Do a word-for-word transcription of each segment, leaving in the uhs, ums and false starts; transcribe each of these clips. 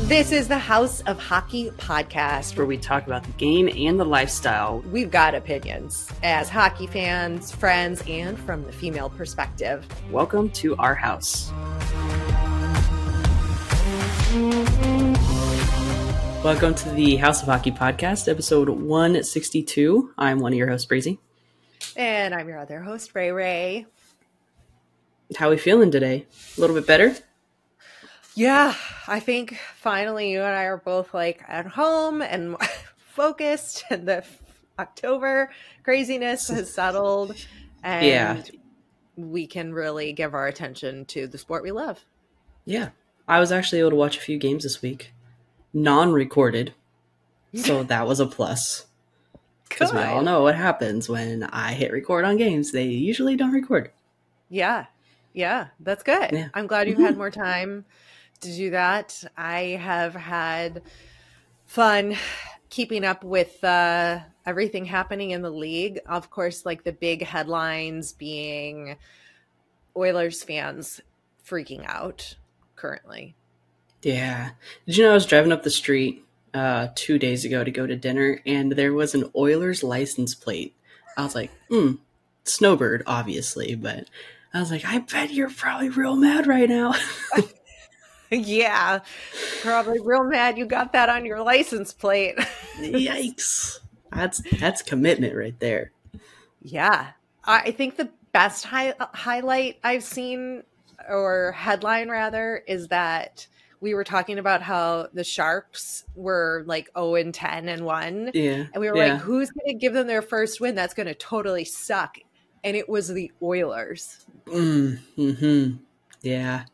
This is the House of Hockey podcast, where we talk about the game and the lifestyle. We've got opinions as hockey fans, friends, and from the female perspective. Welcome to our house. Welcome to the House of Hockey podcast, episode one sixty-two. I'm one of your hosts, Breezy. And I'm your other host, Ray Ray. How are we feeling today? A little bit better? Yeah, I think finally you and I are both like at home and focused, and the October craziness has settled, and yeah. we can really give our attention to the sport we love. Yeah, I was actually able to watch a few games this week, non-recorded, so that was a plus. Because we all know what happens when I hit record on games. They usually don't record. Yeah, yeah, that's good. Yeah. I'm glad you've mm-hmm. had more time to do that. I have had fun keeping up with uh, everything happening in the league. Of course, like the big headlines being Oilers fans freaking out currently. Yeah. Did you know I was driving up the street uh, two days ago to go to dinner, and there was an Oilers license plate. I was like, hmm, Snowbird, obviously, but I was like, I bet you're probably real mad right now. Yeah, probably real mad you got that on your license plate. Yikes. That's that's commitment right there. Yeah. I think the best hi- highlight I've seen, or headline rather, is that we were talking about how the Sharks were like oh and ten and one. Yeah. And we were yeah. like, who's going to give them their first win? That's going to totally suck. And it was the Oilers. Mm, mm-hmm. Yeah.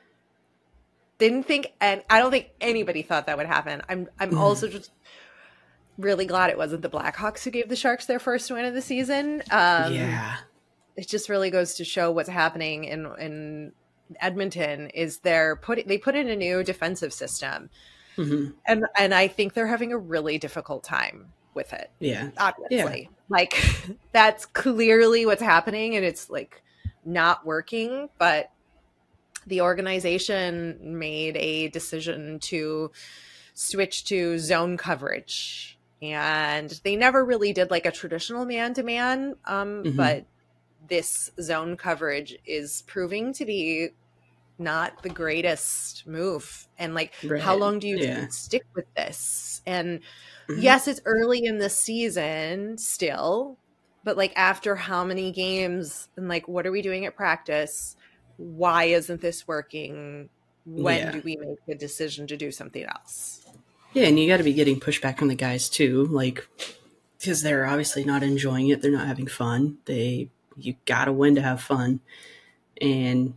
Didn't think, and I don't think anybody thought that would happen. I'm I'm mm. also just really glad it wasn't the Blackhawks who gave the Sharks their first win of the season. Um, yeah. It just really goes to show what's happening in, in Edmonton is they're put, they put in a new defensive system. Mm-hmm. And, and I think they're having a really difficult time with it. Yeah. Obviously. Yeah. Like, that's clearly what's happening, and it's like not working, but the organization made a decision to switch to zone coverage, and they never really did like a traditional man-to-man, um, mm-hmm. but this zone coverage is proving to be not the greatest move. And like, right. how long do you yeah. stick with this? And mm-hmm. yes, it's early in the season still, but like after how many games, and like, what are we doing at practice? Why isn't this working? When yeah. do we make the decision to do something else? Yeah, and you got to be getting pushback from the guys too, like, because they're obviously not enjoying it. They're not having fun. They, you got to win to have fun. And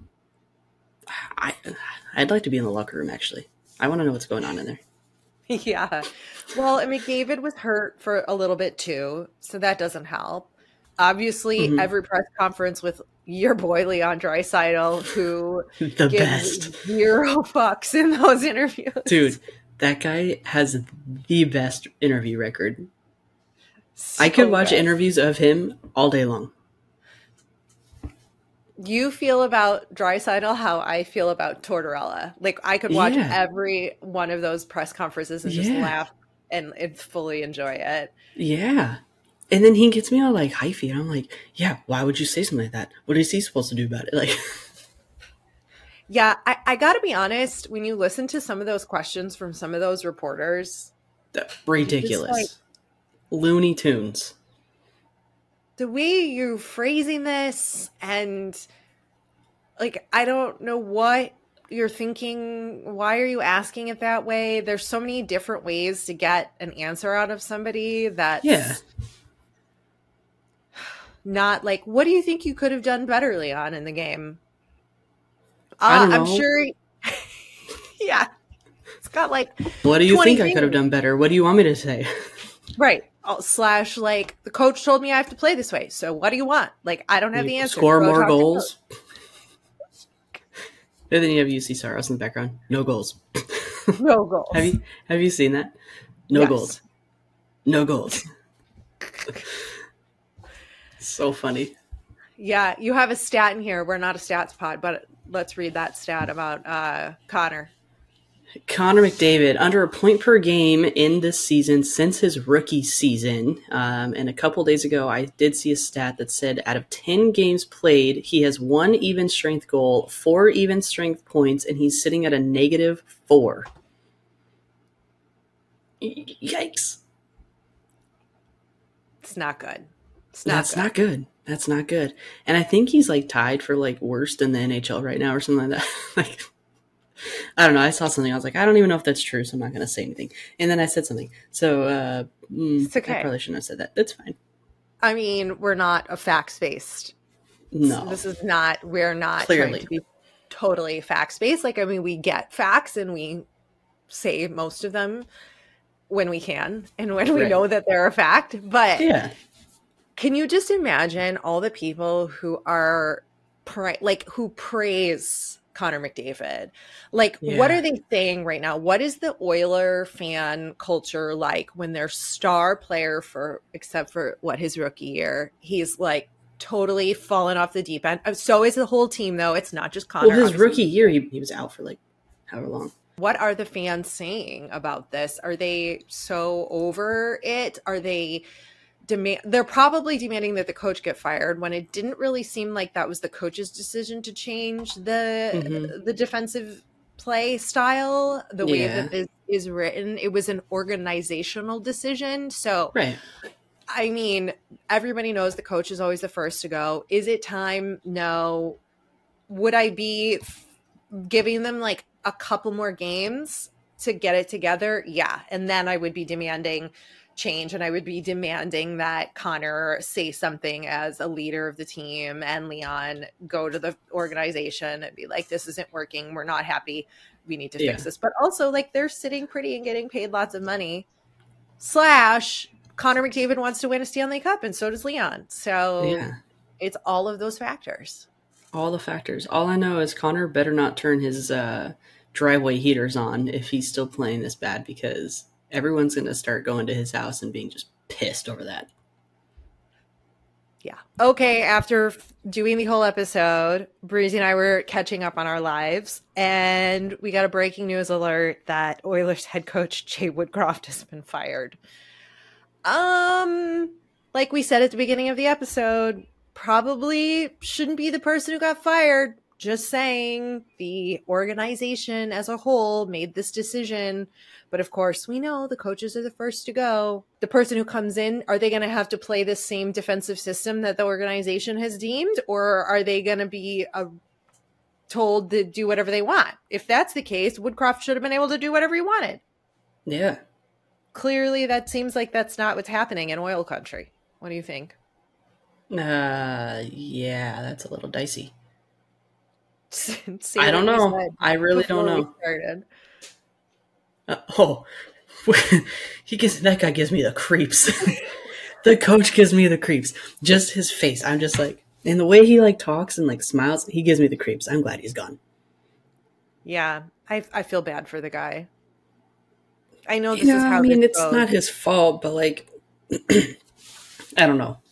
I, I'd like to be in the locker room, actually. I want to know what's going on in there. Yeah. Well, and McDavid was hurt for a little bit too, so that doesn't help. Obviously, mm-hmm. every press conference with your boy Leon Draisaitl, who the gives best zero fucks in those interviews. Dude, that guy has the best interview record. So I could watch good. interviews of him all day long. You feel about Draisaitl how I feel about Tortorella. Like, I could watch yeah. every one of those press conferences and just yeah. laugh and, and fully enjoy it. Yeah. And then he gets me all like hyphy, and I'm like, yeah, why would you say something like that? What is he supposed to do about it? Like, yeah, I, I got to be honest. When you listen to some of those questions from some of those reporters, ridiculous, like, Looney Tunes. The way you're phrasing this, and like, I don't know what you're thinking. Why are you asking it that way? There's so many different ways to get an answer out of somebody that yeah. Not like, what do you think you could have done better, Leon, in the game? Uh, I don't know. I'm sure. Yeah. It's got like. What do you think things. I could have done better? What do you want me to say? Right. Oh, slash, like, the coach told me I have to play this way. So what do you want? Like, I don't have you the answer. Score more goals. And then you have U C Saros in the background. No goals. No goals. Have you Have you seen that? No yes. goals. No goals. So funny. Yeah, you have a stat in here. We're not a stats pod, but let's read that stat about uh, Connor. Connor McDavid, under a point per game in this season since his rookie season. Um, and a couple days ago, I did see a stat that said out of ten games played, he has one even strength goal, four even strength points, and he's sitting at a negative four. Yikes. It's not good. It's not That's good. not good. That's not good. And I think he's like tied for like worst in the N H L right now or something like that. Like, I don't know. I saw something. I was like, I don't even know if that's true, so I'm not going to say anything. And then I said something. So uh, mm, It's okay. I probably shouldn't have said that. That's fine. I mean, we're not a facts-based. No. This is not, we're not Clearly. trying to be totally facts-based. Like, I mean, we get facts and we say most of them when we can and when we Right. know that they're a fact. But Yeah. can you just imagine all the people who are, pra- like, who praise Connor McDavid? Like, Yeah. what are they saying right now? What is the Oiler fan culture like when their star player, for except for what his rookie year, he's like totally fallen off the deep end? So is the whole team, though. It's not just Connor. Well, his obviously. rookie year, he, he was out for like however long. What are the fans saying about this? Are they so over it? Are they demand? They're probably demanding that the coach get fired when it didn't really seem like that was the coach's decision to change the Mhm. the defensive play style, the way Yeah. that this is written. It was an organizational decision. So, Right. I mean, everybody knows the coach is always the first to go. Is it time? No. Would I be f- giving them like a couple more games to get it together? Yeah. And then I would be demanding change, and I would be demanding that Connor say something as a leader of the team, and Leon go to the organization and be like, this isn't working. We're not happy. We need to Yeah. fix this. But also, like, they're sitting pretty and getting paid lots of money. Slash, Connor McDavid wants to win a Stanley Cup, and so does Leon. So Yeah. it's all of those factors. All the factors. All I know is Connor better not turn his uh, driveway heaters on if he's still playing this bad, because everyone's going to start going to his house and being just pissed over that. Yeah. Okay. After f- doing the whole episode, Breezy and I were catching up on our lives, and we got a breaking news alert that Oilers head coach Jay Woodcroft has been fired. Um, like we said at the beginning of the episode, probably shouldn't be the person who got fired. Just saying, the organization as a whole made this decision. But of course, we know the coaches are the first to go. The person who comes in, are they going to have to play the same defensive system that the organization has deemed? Or are they going to be uh, told to do whatever they want? If that's the case, Woodcroft should have been able to do whatever he wanted. Yeah. Clearly, that seems like that's not what's happening in oil country. What do you think? Uh, yeah, that's a little dicey. Say I don't what you know. said I really don't before we know. started. Uh, oh, he gives that guy gives me the creeps. The coach gives me the creeps. Just his face. I'm just like, and the way he like talks and like smiles, he gives me the creeps. I'm glad he's gone. Yeah, I I feel bad for the guy. I know this You know, is how I mean, this it's goes. not his fault, but like, I don't know.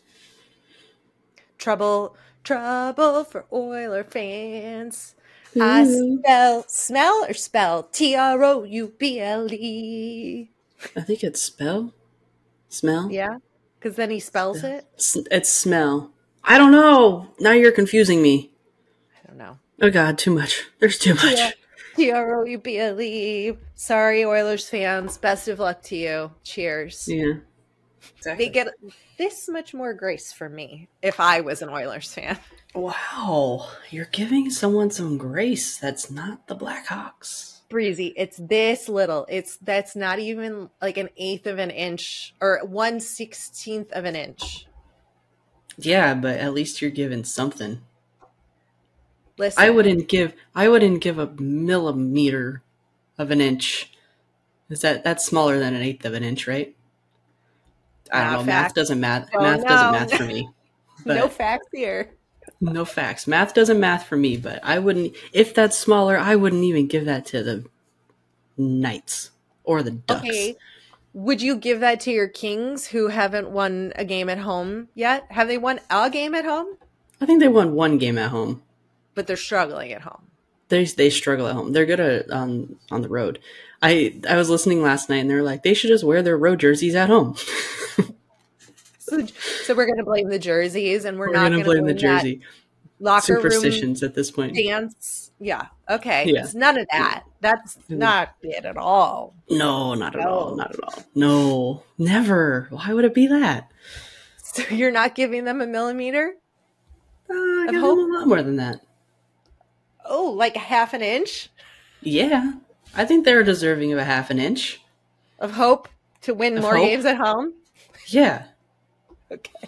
Trouble, trouble for Oiler fans. I spell, smell or spell T R O U B L E. I think it's spell, smell. Yeah, because then he spells it. S- It's smell. I don't know. Now you're confusing me. I don't know. Oh God, too much. There's too much. Yeah. T R O U B L E. Sorry, Oilers fans. Best of luck to you. Cheers. Yeah. Exactly. They get this much more grace from me if I was an Oilers fan. Wow, you're giving someone some grace that's not the Blackhawks. Breezy, it's this little. It's that's not even like an eighth of an inch or one sixteenth of an inch. Yeah, but at least you're giving something. Listen, I wouldn't give. I wouldn't give a millimeter of an inch. Is that that's smaller than an eighth of an inch, right? I don't Not know. fact. Math doesn't math. Oh, math no. doesn't math for me. But no facts here. no facts. Math doesn't math for me. But I wouldn't. If that's smaller, I wouldn't even give that to the Knights or the Ducks. Okay. Would you give that to your Kings who haven't won a game at home yet? Have they won a game at home? I think they won one game at home. But they're struggling at home. They they struggle at home. They're good at on on the road. I I was listening last night and they're like they should just wear their road jerseys at home. So, so we're going to blame the jerseys, and we're, We're not gonna going to blame blame the jersey. that locker room Superstitions at this point. dance. Yeah. Okay. Yeah. It's none of that. That's Mm. not it at all. No, not at No. all. Not at all. No, never. Why would it be that? So you're not giving them a millimeter? Uh, I Of give hope? them a lot more than that. Oh, like a half an inch Yeah, I think they're deserving of a half an inch. of hope to win Of more hope? games at home? Yeah, Okay.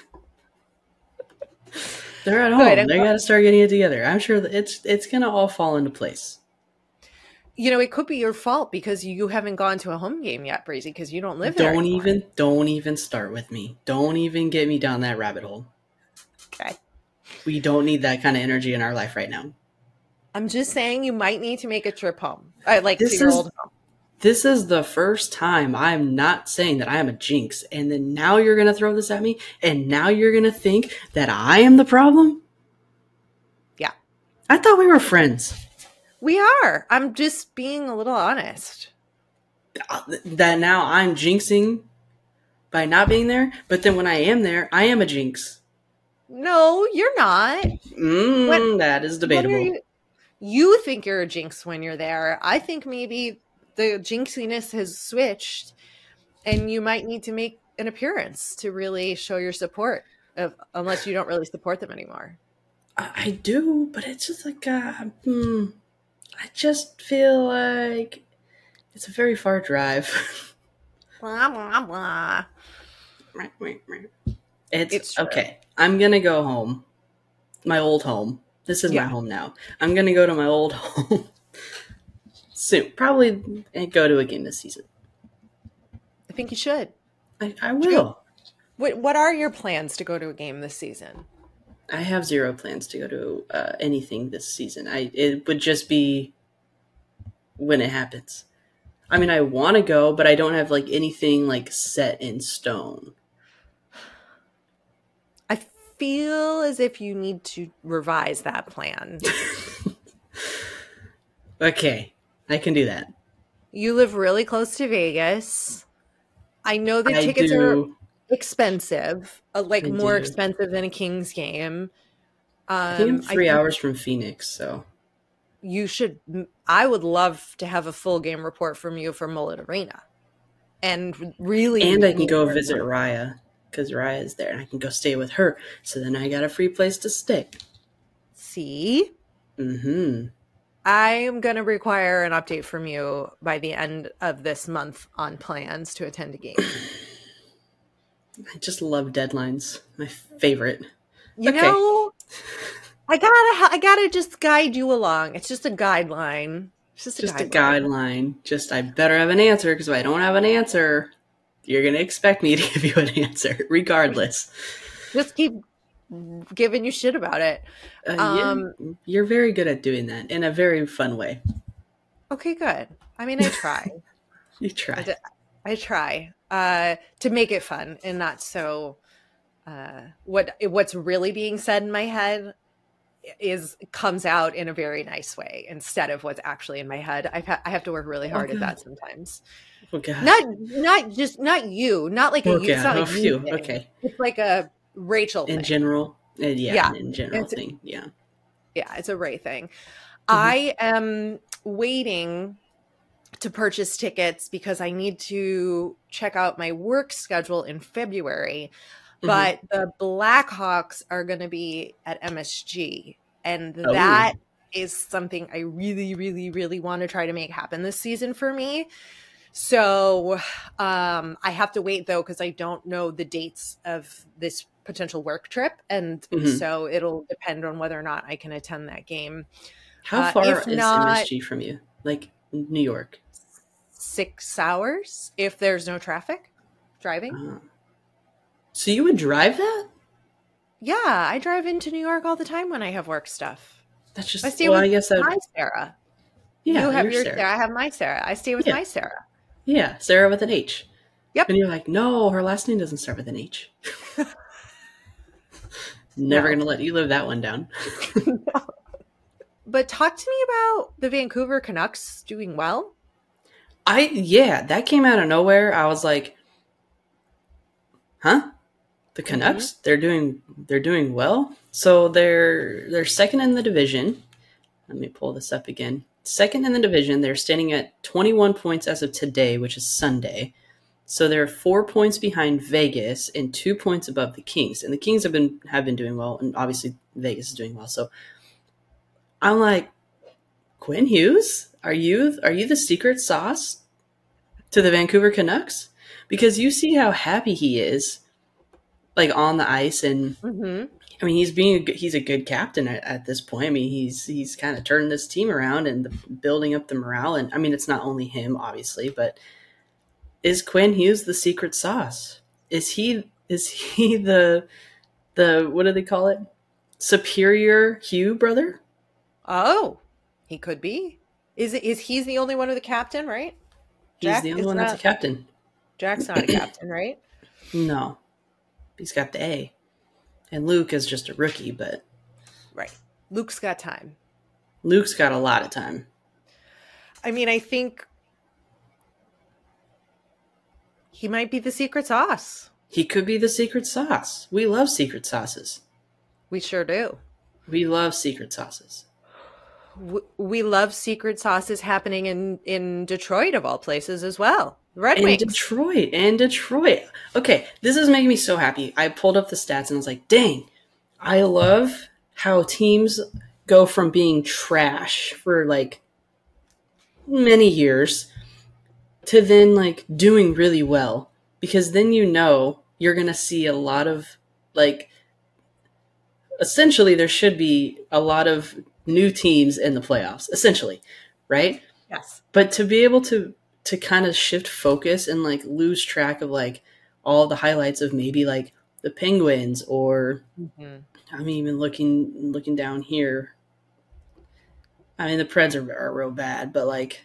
they're at Good, home. I'm They glad- got to start getting it together. I'm sure that it's it's gonna all fall into place. You know, it could be your fault because you haven't gone to a home game yet, Breezy, because you don't live there Don't anymore. even don't even start with me. Don't even get me down that rabbit hole. Okay. We don't need that kind of energy in our life right now. I'm just saying you might need to make a trip home. I like This to your is- old home. This is the first time I'm not saying that I am a jinx, and then now you're gonna throw this at me, and now you're gonna think that I am the problem? Yeah. I thought we were friends. We are. I'm just being a little honest. Uh, That now I'm jinxing by not being there, but then when I am there, I am a jinx. No, you're not. Mm, What- that is What are debatable. you, you think you're a jinx when you're there. I think maybe the jinxiness has switched and you might need to make an appearance to really show your support, if, unless you don't really support them anymore. I, I do, but it's just like, uh, hmm, I just feel like it's a very far drive. Blah, blah, blah. It's, It's true. okay. I'm gonna go home, my old home. This is Yeah. my home now. I'm gonna go to my old home soon. Probably go to a game this season. I think you should. I, I will. What What are your plans to go to a game this season? I have zero plans to go to uh, anything this season. I it would just be when it happens. I mean, I want to go, but I don't have like anything like set in stone. I feel as if you need to revise that plan. Okay, I can do that. You live really close to Vegas. I know the I tickets are do. expensive, uh, like I more do. expensive than a Kings game. Um, I think I'm three think hours from Phoenix, so You should. I would love to have a full game report from you for Mullet Arena, and really, and I can meet go her. visit Raya because Raya is there, and I can go stay with her. So then I got a free place to stay. See, Mm-hmm. I am going to require an update from you by the end of this month on plans to attend a game. I just love deadlines. My favorite. You Okay. know, I gotta, I gotta just guide you along. It's just a guideline. It's just a Just a guideline. guideline. Just I better have an answer because if I don't have an answer, you're gonna expect me to give you an answer, regardless. Just keep giving you shit about it. Uh, yeah, Um, you're very good at doing that in a very fun way. Okay, good. I mean, I try. You I, try. d- I try uh, to make it fun and not so. Uh, what what's really being said in my head is comes out in a very nice way instead of what's actually in my head. I've ha- I have to work really hard at Okay. that sometimes. Oh god. Not not just not you. Not like a Okay. you. It's not Oh, a phew. you thing. Okay. It's like a Rachel In thing. general. Uh, yeah, Yeah. In general It's- thing. Yeah. Yeah, it's a Ray thing. Mm-hmm. I am waiting to purchase tickets because I need to check out my work schedule in February. Mhm. But the Blackhawks are going to be at M S G. And Oh. that is something I really, really, really want to try to make happen this season for me. So um, I have to wait, though, because I don't know the dates of this potential work trip. And Mhm. so it'll depend on whether or not I can attend that game. How Uh, far if is not- M S G from you? Like New York. Six hours if there's no traffic driving. Uh, so you would drive that? Yeah, I drive into New York all the time when I have work stuff. That's just I stay well, with I guess that my Sarah. yeah, you have you're your Sarah. Sarah. I have my Sarah. I stay with Yeah. my Sarah. Yeah, Sarah with an H. Yep. And you're like, no, her last name doesn't start with an H. Never No. gonna let you live that one down. but talk to me about the Vancouver Canucks doing well. I yeah, that came out of nowhere. I was like, huh? The Canucks? Mm-hmm. They're doing they're doing well. So they're they're second in the division. Let me pull this up again. Second in the division. They're standing at twenty-one points as of today, which is Sunday. So they're four points behind Vegas and two points above the Kings. And the Kings have been have been doing well, and obviously Vegas is doing well. So I'm like, Quinn Hughes, are you are you the secret sauce to the Vancouver Canucks? Because you see how happy he is, like on the ice, and mm-hmm. I mean he's being a, he's a good captain at, at this point. I mean he's he's kind of turning this team around and the, building up the morale. And I mean it's not only him, obviously, but is Quinn Hughes the secret sauce? Is he is he the the what do they call it? Superior Hugh brother? Oh, he could be. Is it is he's the only one with a captain, right? Jack he's the only one not, that's a captain. Jack's not a captain, right? No. He's got the A. And Luke is just a rookie, but right. Luke's got time. Luke's got a lot of time. I mean, I think he might be the secret sauce. He could be the secret sauce. We love secret sauces. We sure do. We love secret sauces. We love secret sauces happening in, in Detroit, of all places, as well. Red Wings. In Detroit. And Detroit. Okay, this is making me so happy. I pulled up the stats and I was like, dang, I love how teams go from being trash for, like, many years to then like doing really well, because then you know you're going to see a lot of like essentially there should be a lot of new teams in the playoffs, essentially, right? Yes. But to be able to to kind of shift focus and like lose track of like all the highlights of maybe like the Penguins or mm-hmm. I'm even looking looking down here. I mean the Preds are, are real bad, but like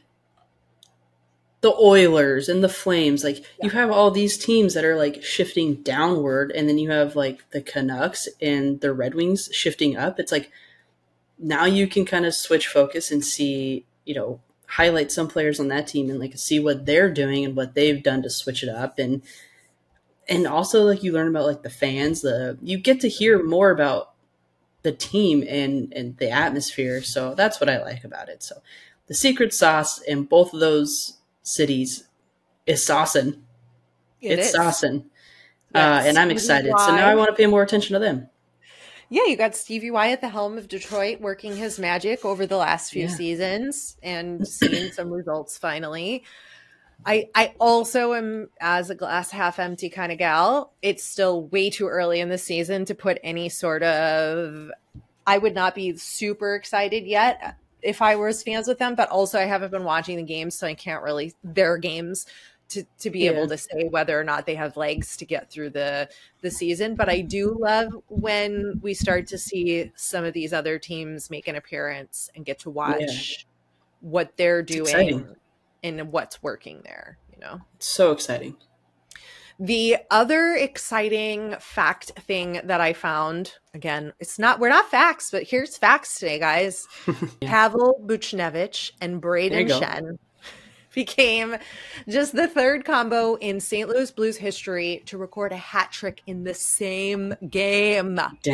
the Oilers and the Flames, like yeah. you have all these teams that are like shifting downward, and then you have like the Canucks and the Red Wings shifting up. It's like now you can kind of switch focus and see, you know, highlight some players on that team and like see what they're doing and what they've done to switch it up. And and also like you learn about like the fans, the you get to hear more about the team and and the atmosphere. So that's what I like about it. So the secret sauce in both of those cities is saucin'. It it's is. saucin'. Yes. Uh, and I'm excited. So now I want to pay more attention to them. Yeah, you got Stevie Y at the helm of Detroit working his magic over the last few yeah. seasons and seeing some results finally. I I also am, as a glass half empty kind of gal, it's still way too early in the season to put any sort of, I would not be super excited yet if I was fans with them, but also I haven't been watching the games, so I can't really, their games to, to be yeah. able to say whether or not they have legs to get through the, the season. But I do love when we start to see some of these other teams make an appearance and get to watch yeah. what they're doing and what's working there, you know? It's so exciting. The other exciting fact thing that I found, again, it's not, we're not facts, but here's facts today, guys. yeah. Pavel Buchnevich and Braden Shen became just the third combo in Saint Louis Blues history to record a hat trick in the same game.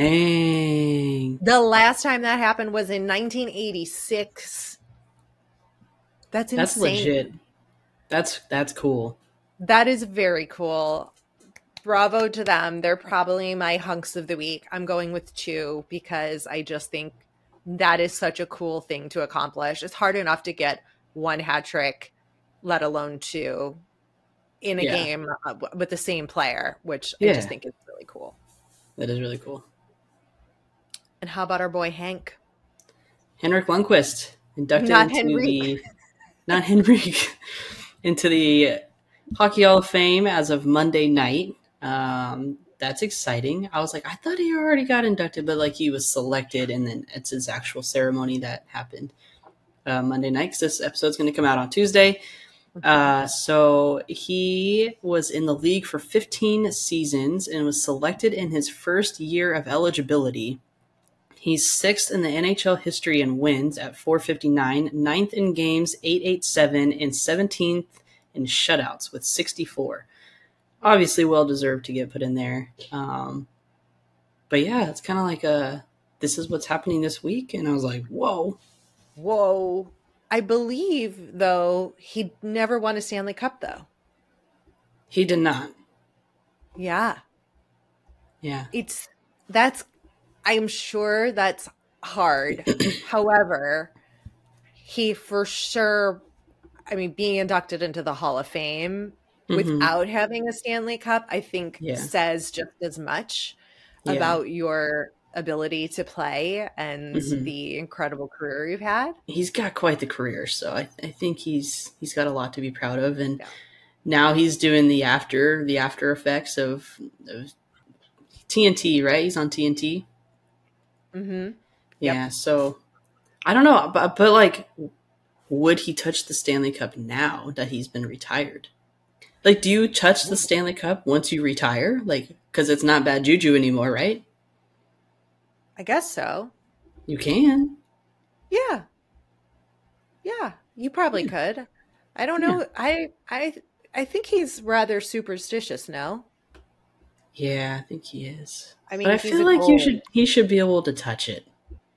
Dang. The last time that happened was in nineteen eighty-six. That's insane. That's legit. That's, that's cool. That is very cool. Bravo to them. They're probably my hunks of the week. I'm going with two because I just think that is such a cool thing to accomplish. It's hard enough to get one hat trick, let alone two, in a yeah. game with the same player, which yeah. I just think is really cool. That is really cool. And how about our boy Hank? Henrik Lundqvist, inducted not into Henrik. the not Henrik into the Hockey Hall of Fame as of Monday night. Um, that's exciting. I was like, I thought he already got inducted, but like he was selected, and then it's his actual ceremony that happened uh, Monday night. Because this episode's going to come out on Tuesday. Uh, so he was in the league for fifteen seasons and was selected in his first year of eligibility He's sixth in the N H L history in wins at four fifty-nine, ninth in games eight eighty-seven, and seventeenth in shutouts with sixty-four. Obviously well-deserved to get put in there. Um, but yeah, it's kind of like a, this is what's happening this week. And I was like, whoa. Whoa. I believe, though, he never won a Stanley Cup, though. He did not. Yeah. Yeah. It's, that's, I'm sure that's hard. However, he for sure, I mean, being inducted into the Hall of Fame mm-hmm. without having a Stanley Cup, I think yeah. says just as much yeah. about your ability to play and mm-hmm. the incredible career you've had. He's got quite the career, so I, I think he's he's got a lot to be proud of, and yeah. now he's doing the after the after effects of, of T N T, right? He's on T N T. Mm-hmm. Yeah, yep. so I don't know, but but like, would he touch the Stanley Cup now that he's been retired? Like, do you touch the Stanley Cup once you retire? Like, because it's not bad juju anymore, right? I guess so. You can. Yeah. Yeah, you probably yeah. could. I don't know. Yeah. I I I think he's rather superstitious now. Yeah, I think he is. I mean, but I feel like goal. you should he should be able to touch it.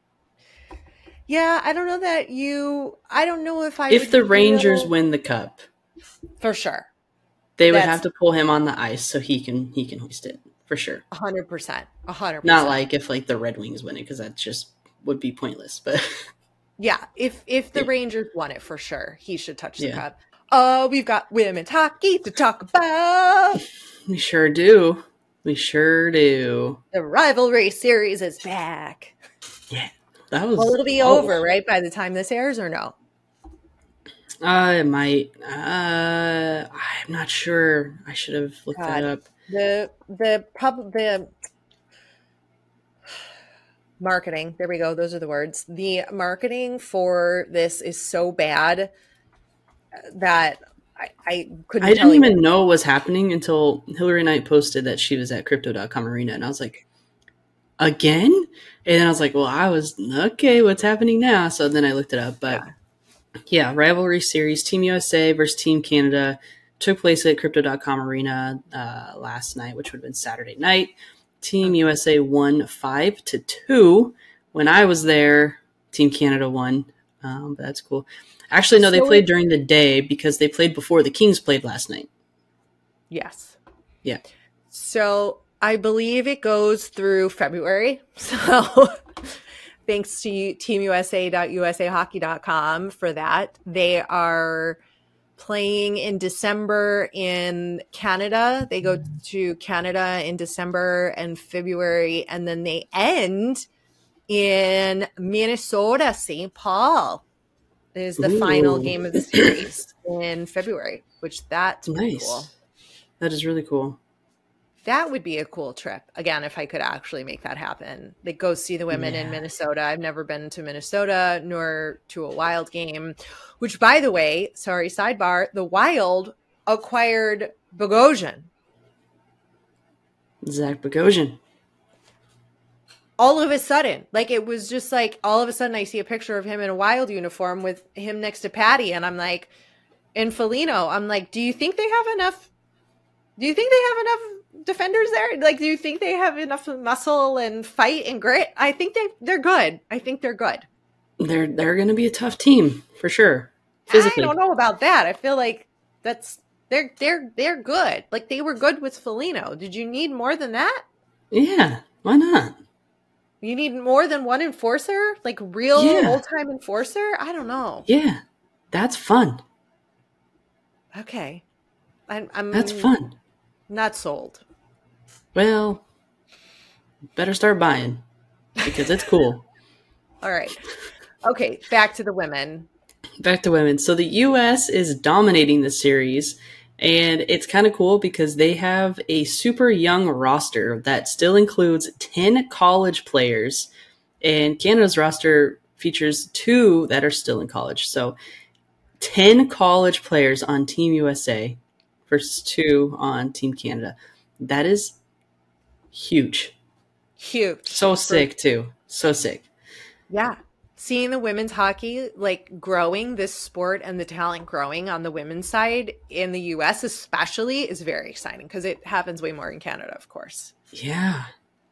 Yeah, I don't know that you I don't know if I If would the Rangers feel... win the cup. For sure. They That's... would have to pull him on the ice so he can he can hoist it. For sure. A hundred percent. A hundred percent. Not like if like the Red Wings win it, because that just would be pointless. But yeah, if if the yeah. Rangers won it, for sure, he should touch the yeah. cup. Oh, we've got women's hockey to talk about. We sure do. We sure do. The rivalry series is back. Yeah. That was Well, it'll be oh. over, right, by the time this airs, or no? Uh, it might. Uh, I'm not sure. I should have looked God. that up. The the pub the marketing. There we go. Those are the words. The marketing for this is so bad that I, I couldn't. I tell didn't even you. know what was happening until Hillary Knight posted that she was at Crypto dot com Arena, and I was like, again? And then I was like, well, I was okay. What's happening now? So then I looked it up, but yeah, yeah rivalry series, Team U S A versus Team Canada. Took place at Crypto dot com Arena uh, last night, which would have been Saturday night. Team U S A won five to two. When I was there, Team Canada won. Um, but that's cool. Actually, no, they so played during the day because they played before the Kings played last night. Yes. Yeah. So I believe it goes through February. So thanks to team U S A dot U S A hockey dot com for that. They are playing in December in Canada. They go to Canada in December and February, and then they end in Minnesota. Saint Paul is the Ooh. final game of the series in February, which that's pretty nice. cool. That is really cool. That would be a cool trip. Again, if I could actually make that happen. Like, go see the women yeah. in Minnesota. I've never been to Minnesota nor to a Wild game, which, by the way, sorry, sidebar, the Wild acquired Bogosian. Zach Bogosian. All of a sudden. Like, it was just like, all of a sudden I see a picture of him in a Wild uniform with him next to Patty. And I'm like, and Foligno, I'm like, do you think they have enough? Do you think they have enough defenders there? Like, do you think they have enough muscle and fight and grit? I think they they're good. I think they're good. They're they're going to be a tough team for sure. Physically. I don't know about that. I feel like that's they're they're they're good. Like, they were good with Foligno. Did you need more than that? Yeah, why not? You need more than one enforcer, like real yeah. old time enforcer. I don't know. Yeah, that's fun. Okay, I'm. I'm that's fun. Not sold. Well, better start buying because it's cool. All right. Okay, back to the women. Back to women. So the U S is dominating the series, and it's kind of cool because they have a super young roster that still includes ten college players, and Canada's roster features two that are still in college. So ten college players on Team U S A versus two on Team Canada. That is huge. Huge. So sick, too. So sick. Yeah. Seeing the women's hockey like growing, this sport and the talent growing on the women's side in the U S especially is very exciting because it happens way more in Canada, of course. Yeah.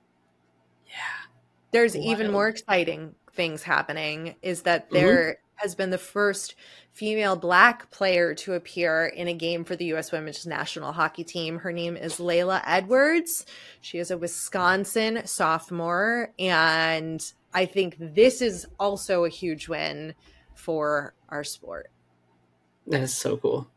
Yeah. There's Wild. even more exciting things happening is that Mhm. there has been the first female Black player to appear in a game for the U S Women's National Hockey Team. Her name is Layla Edwards. She is a Wisconsin sophomore, and I think this is also a huge win for our sport. That is so cool.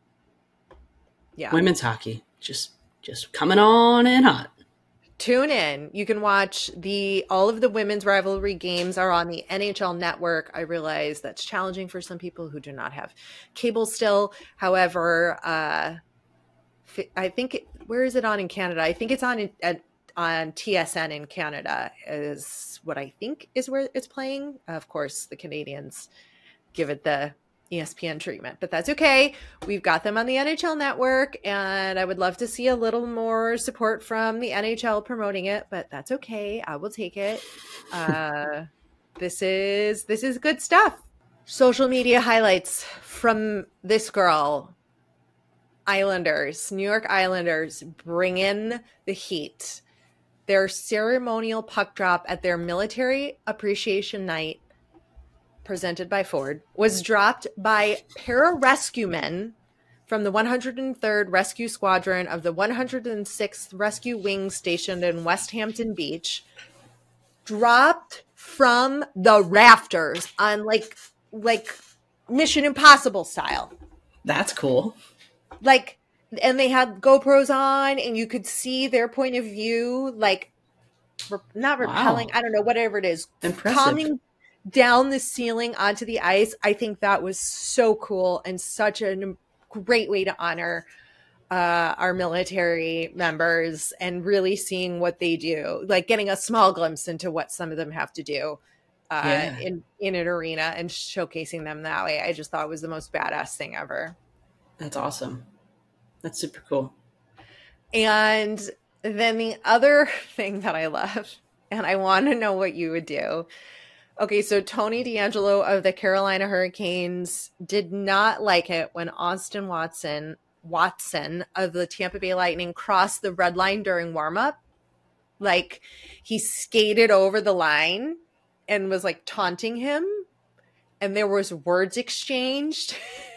Yeah. Women's hockey just just coming on in hot. Tune in. You can watch the all of the women's rivalry games are on the N H L network. I realize that's challenging for some people who do not have cable still. However, uh, I think where is it on in Canada? I think it's on at, on T S N in Canada is what I think is where it's playing. Of course, the Canadians give it the E S P N treatment, but that's okay. We've got them on the N H L network, and I would love to see a little more support from the N H L promoting it, but that's okay. I will take it. Uh, this is this is good stuff. Social media highlights from this girl. Islanders, New York Islanders, bring in the heat. Their ceremonial puck drop at their military appreciation night presented by Ford, was dropped by pararescuemen from the one hundred third Rescue Squadron of the one hundred sixth Rescue Wing stationed in West Hampton Beach, dropped from the rafters on like like Mission Impossible style. That's cool. Like, and they had GoPros on, and you could see their point of view, like, re- not repelling, Wow. I don't know, whatever it is, Impressive. coming down the ceiling onto the ice. I think that was so cool and such a great way to honor uh, our military members and really seeing what they do, like getting a small glimpse into what some of them have to do uh, Yeah. in, in an arena and showcasing them that way. I just thought was the most badass thing ever. That's awesome. That's super cool. And then the other thing that I love, and I want to know what you would do. Okay, so Tony D'Angelo of the Carolina Hurricanes did not like it when Austin Watson Watson of the Tampa Bay Lightning crossed the red line during warm-up. Like, he skated over the line and was like taunting him, and there was words exchanged.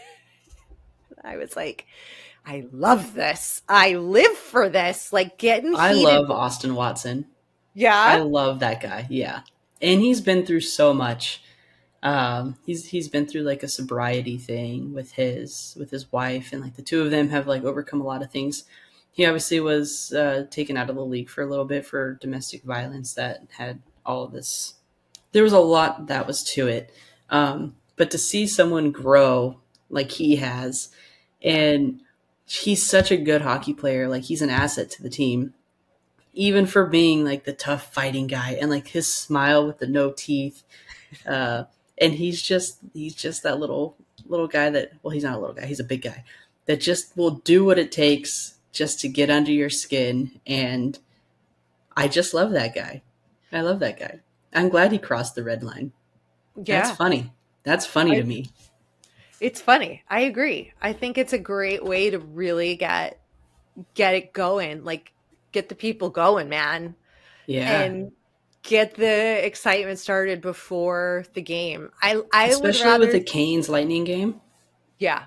I was like, I love this. I live for this. Like, getting I heated. love Austin Watson. Yeah. I love that guy. Yeah. And he's been through so much. Um, he's he's been through like a sobriety thing with his with his wife, and like the two of them have like overcome a lot of things. He obviously was uh, taken out of the league for a little bit for domestic violence that had all of this. There was a lot that was to it. Um, but to see someone grow like he has, and he's such a good hockey player, like he's an asset to the team, even for being like the tough fighting guy, and like his smile with the no teeth. Uh, and he's just, he's just that little, little guy that, well, he's not a little guy. He's a big guy that just will do what it takes just to get under your skin. And I just love that guy. I love that guy. I'm glad he crossed the red line. Yeah. That's funny. That's funny I, to me. It's funny. I agree. I think it's a great way to really get, get it going. Like, get the people going, man. Yeah. And get the excitement started before the game. I, I Especially would rather, with the Canes Lightning game. Yeah.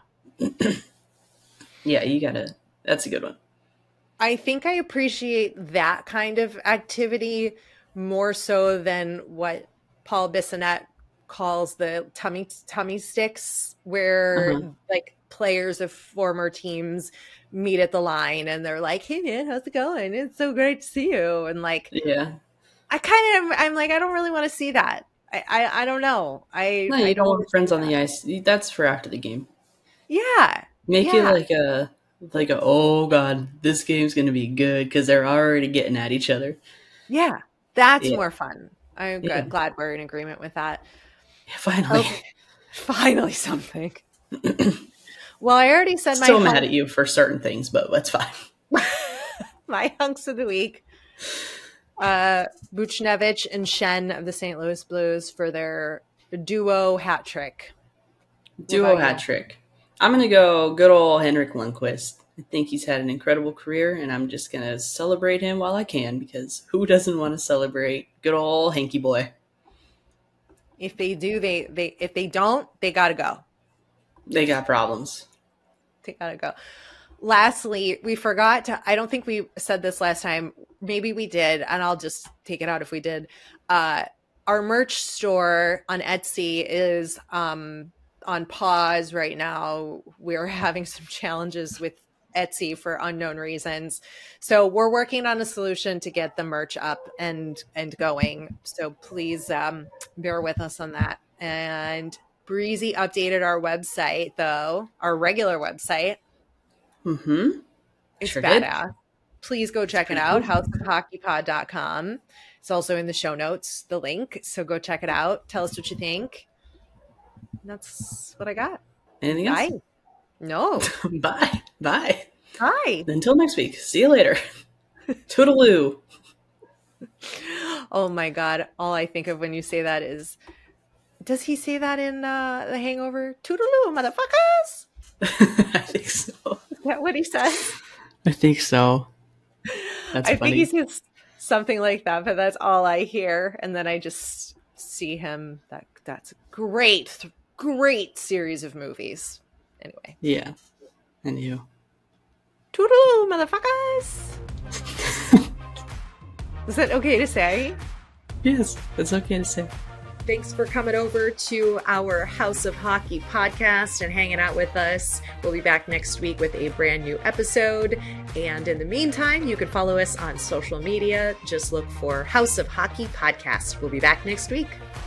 Yeah, you gotta, that's a good one. I think I appreciate that kind of activity more so than what Paul Bissonnette calls the tummy tummy sticks, where Uh-huh. like players of former teams meet at the line and they're like, "Hey man, how's it going? It's so great to see you." And like, Yeah. I kind of, I'm like, I don't really want to see that. I, I, I don't know. I, No, you I don't don't want friends on the ice. That's for after the game. Yeah. Make yeah. it like a, like a, oh God, this game's going to be good because they're already getting at each other. Yeah. That's Yeah. more fun. I'm Yeah. good, glad we're in agreement with that. Yeah, finally. Okay. Finally something. Well, I already said my Still mad hunk- at you for certain things, but that's fine. my hunks of the week. uh, Buchnevich and Shen of the Saint Louis Blues for their duo hat trick. Duo hat trick. I'm going to go good old Henrik Lundqvist. I think he's had an incredible career, and I'm just going to celebrate him while I can, because who doesn't want to celebrate good old Hanky boy? If they do, they, they if they don't, they got to go. They got problems. They got to go. Lastly, we forgot to, I don't think we said this last time. Maybe we did, and I'll just take it out if we did. Uh, our merch store on Etsy is um, on pause right now. We're having some challenges with Etsy for unknown reasons. So we're working on a solution to get the merch up and, and going. So please um, bear with us on that. And Breezy updated our website, though, our regular website. Mm-hmm. It's sure badass. Did. Please go check it out, house of hockey pod dot com. It's also in the show notes, the link. So go check it out. Tell us what you think. And that's what I got. Anything else? Bye. No. Bye. Bye. Bye. Until next week. See you later. Toodaloo. Oh my God. All I think of when you say that is, does he say that in uh, The Hangover? Toodaloo, motherfuckers. I think so. Is that what he says? I think so. That's I funny. think he says something like that, but that's all I hear. And then I just see him. That That's a great, great series of movies. Anyway. Yeah. And you. Toodaloo, motherfuckers. Is that okay to say? Yes, it's okay to say. Thanks for coming over to our House of Hockey podcast and hanging out with us. We'll be back next week with a brand new episode. And in the meantime, you can follow us on social media. Just look for House of Hockey podcast. We'll be back next week.